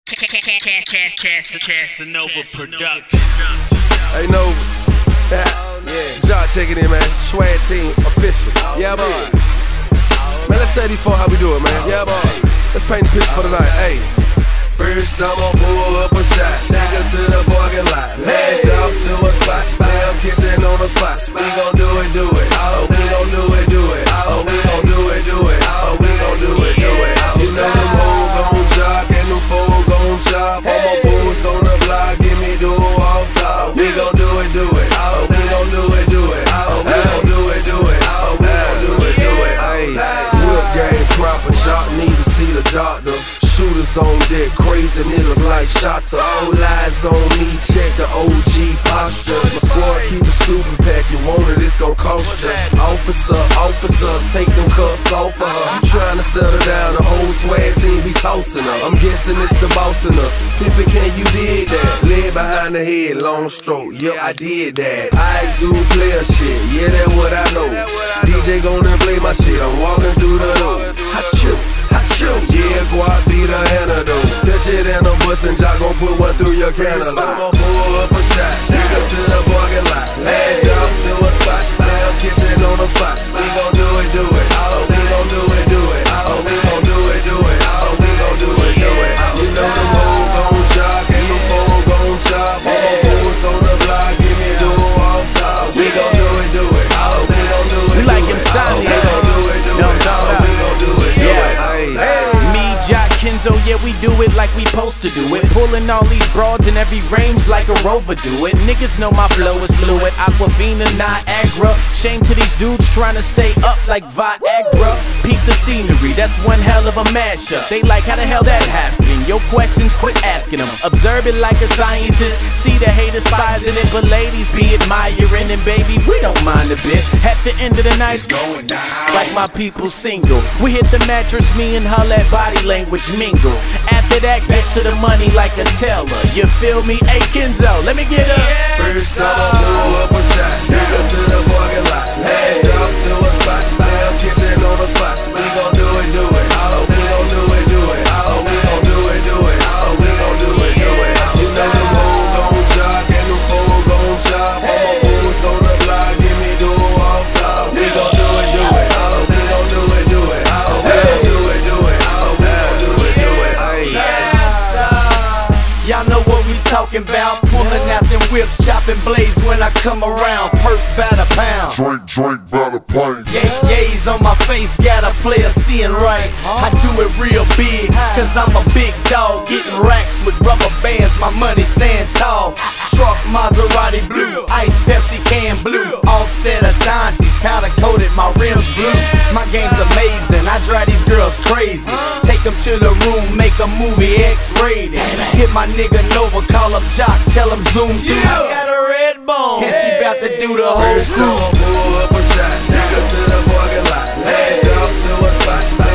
Casanova Production. Hey Nova, Jock checking in, man. Swag team official. Yeah, boy. Man, let's tell these folks how we do it, man. Yeah, boy. Let's paint the picture for the night. Hey. First I'ma pull up a shot, take her to the parking lot, lash off to a spot, I'm kissing on the spot. We gon' do it, do it. Oh, we gon' do it, do it. Oh, we gon' do it, do it. Oh, we gon' do it, do it. You know them hoes gon' jock and them foes gon' chop. I'ma post on the block, give me the off top. We gon' do it, do it. Oh, we gon' do it, do it. Oh, we gon' do it, do it. Oh, we gon' do it, do it. Hey, whip game proper, Jock need to see the doctor. Shooters on deck, crazy niggas like Shotta. All eyes on me, check the OG posture. My squad keep it super pack, you want it, it's gon' cost ya. Officer, take them cuffs off of her. You tryna settle down, the whole swag team be tossing her. I'm guessing it's the boss in us. Pippin', can you dig that? Leg behind the head, long stroke, yep, I did that. I zoo player shit, yeah, that's what I know. DJ gonna play my shit, I'm walking through the door. Yeah, guap be the antidote. Touch it and a bust and Jock gon' put one through your cantaloupe. I'ma pull up a shot, take her to the parking lot, lash off to a spot, I'm kissing on the spot. We gon' do it, do it. Oh, we gon' do it, do it. Oh, we gon' do it, do it. Oh, we gon' do it, do it. You know them hoes gon' jock and them foes gon' chop. I'ma post on the block, give me the off top. We gon' do it, do it. Oh, we gon' do it, do it. We like insomnia. We gon' do it, do it. Oh, we gon' do it, do it. Me, Jock, Kenzo, yeah, we do it like we supposed to do it. Pulling all these broads in every range like a rover do it. Niggas know my flow is fluid. Aquafina, Niagara. Shame to these dudes trying to stay up like Viagra. Peep the scenery, that's one hell of a mashup. They like, how the hell that happened? Your questions, quit asking them. Observe it like a scientist. See the haters spies in it, but ladies be admiring. And baby, we don't mind a bit. At the end of the night, It's going down. like my people single. We hit the mattress, me and her let body language mingle. After that, get to the money like a teller. You feel me? Hey Kenzo, let me get up. First I'ma pull up a shot, take her to the parking lot, lash off to a spot, I'm kissing on the spot. We gon' do it, do it. Oh, we gon' do it, do it. Oh, we gon' do it, do it. Oh, we gon' do it, do it. You know them hoes gon' jock and them foes gon' chop. I'ma post on the block, give me the off top. We gon' do it, do it. Oh, we gon' do it, do it. Oh, we gon' do it, do it. Oh, we gon' do it, do it. Y'all know what we talking about. Pulling out them whips, chopping blades when I come around. Perk by the pound. Drink by the pint. Yays on my face, got a player seeing right. I do it real big, cause I'm a big dog. Getting racks with rubber bands, my money stand tall. Truck Maserati blue, ice Pepsi can blue. Offset Ashanti's, powder coated, my rims blue. My game's amazing, I drive these girls crazy. Take them to the room, make a movie X-rated. Hit my nigga Nova, call up Jock, tell him zoom through. I got a red bone, and she bout to do the whole First I'ma pull up a shot, take her to the parking lot, lash off to a spot.